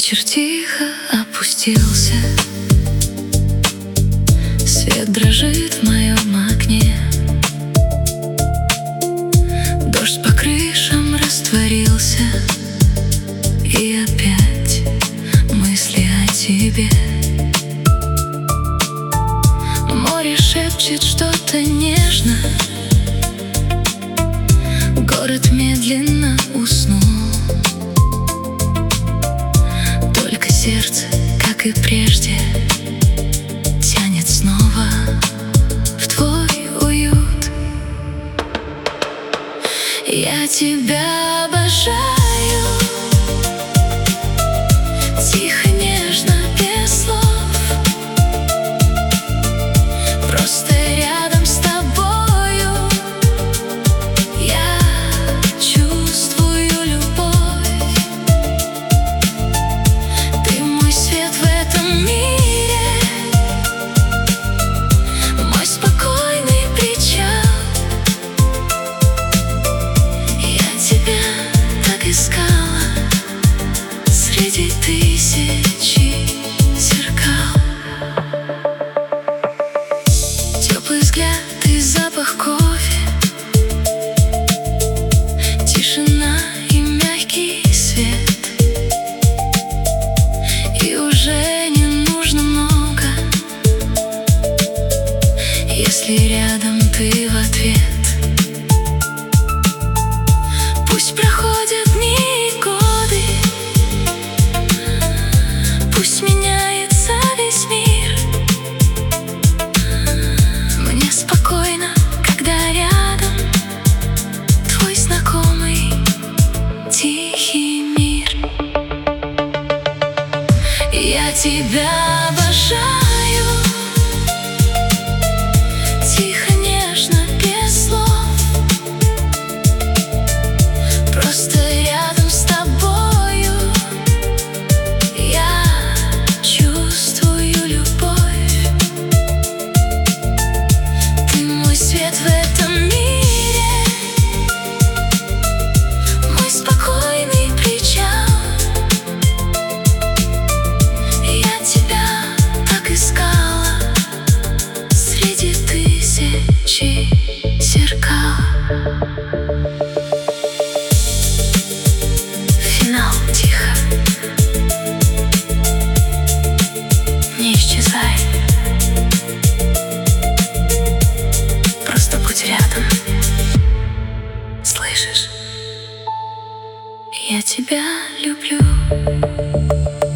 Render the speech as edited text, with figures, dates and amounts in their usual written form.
Вечер тихо опустился, свет дрожит в моем окне, дождь по крышам растворился, и опять мысли о тебе. Море шепчет что-то нежно, город медленно уснул. Только сердце, как и прежде, тянет снова в твой уют. Я тебя обожаю, тихо, нежно, без слов. Просто рядом с тобою я чувствую любовь. Ты мой свет в этом мире, мой спокойный причал. Я тебя так искала среди тысячи зеркал. Теплый взгляд и запах кофе, тишина и мягкий свет. И уже не нужно много, если рядом ты в ответ. Пусть проходят дни и годы, пусть меняется весь мир. Мне спокойно, когда рядом твой знакомый тихий мир. Я тебя обожаю, тихо, нежно, без слов. Просто рядом с тобою я чувствую любовь. Ты мой свет в этом мире, мой спокойный причал. Я тебя так искала среди тысячи зеркал. Финал тихо, не исчезай, просто будь рядом. Слышишь? Я тебя люблю.